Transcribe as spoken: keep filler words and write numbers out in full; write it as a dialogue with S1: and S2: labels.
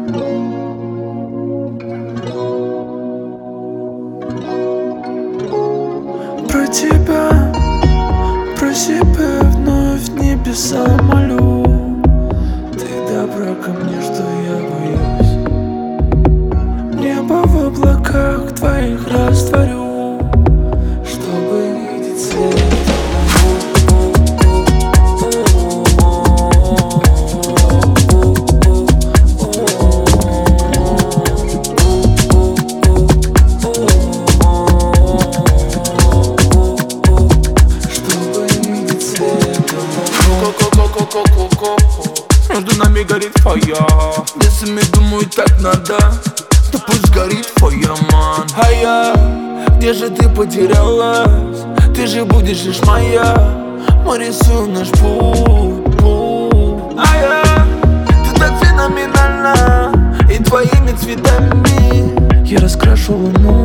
S1: Про тебя, про себя вновь небеса молю. Ты добра ко мне, что я боюсь. Небо в облаках твоих растворю, чтобы видеть свет.
S2: Между нами горит фая. Если мне думаю, так надо, то пусть горит фая, ман. А я, где же ты потерялась? Ты же будешь лишь моя. Мы рисуем наш путь, путь. А я, ты так феноменальна, и твоими цветами
S1: Я раскрашу луну